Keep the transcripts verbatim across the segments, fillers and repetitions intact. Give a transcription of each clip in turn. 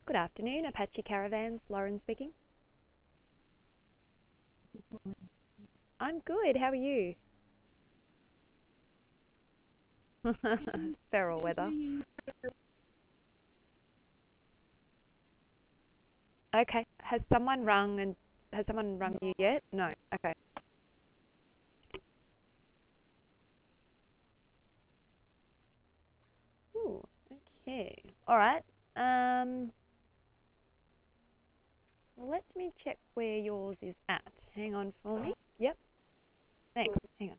Good afternoon, Apache Caravans. Lauren speaking. I'm good. How are you? Feral weather. Okay. Has someone rung and has someone rung you yet? No. Okay. Ooh, okay. All right. Um, let me check where yours is at. Hang on for me. Yep. Thanks. Hang on.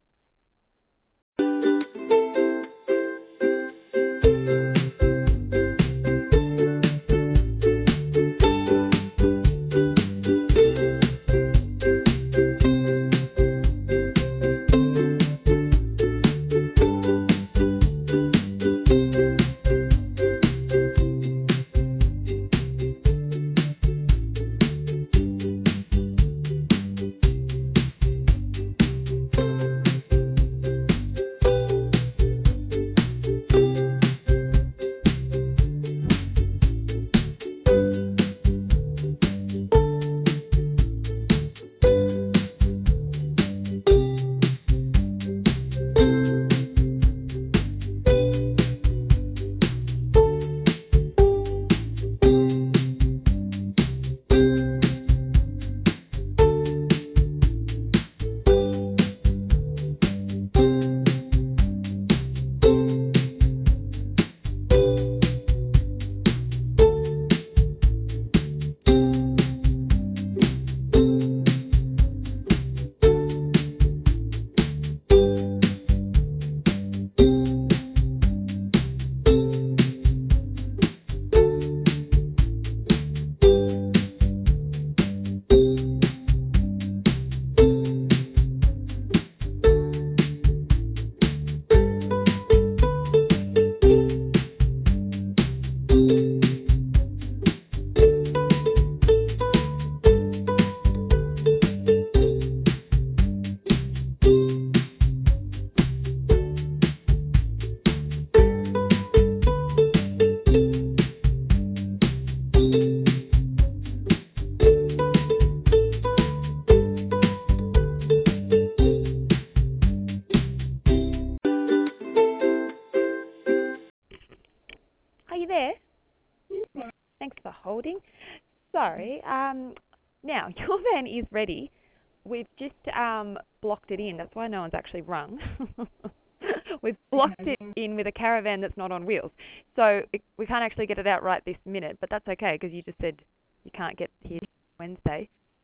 Are you there? Thanks for holding. Sorry. Um, now, your van is ready. We've just um, blocked it in. That's why no one's actually rung. We've blocked it in with a caravan that's not on wheels. So it, we can't actually get it out right this minute, but that's okay because you just said you can't get here Wednesday.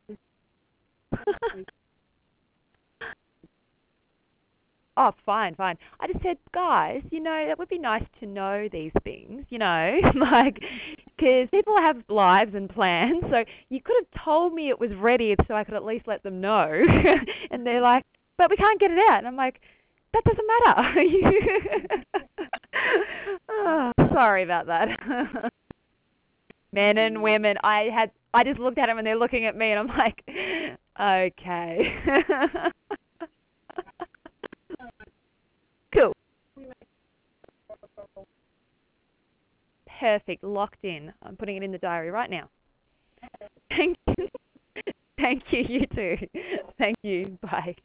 Oh, fine, fine. I just said, guys, you know, it would be nice to know these things, you know, like, because people have lives and plans. So you could have told me it was ready so I could at least let them know. And they're like, but we can't get it out. And I'm like, that doesn't matter. Oh, sorry about that. Men and women. I had, I just looked at them and they're looking at me and I'm like, okay. Cool. Perfect. Locked in. I'm putting it in the diary right now. Thank you. Thank you. You too. Thank you. Bye.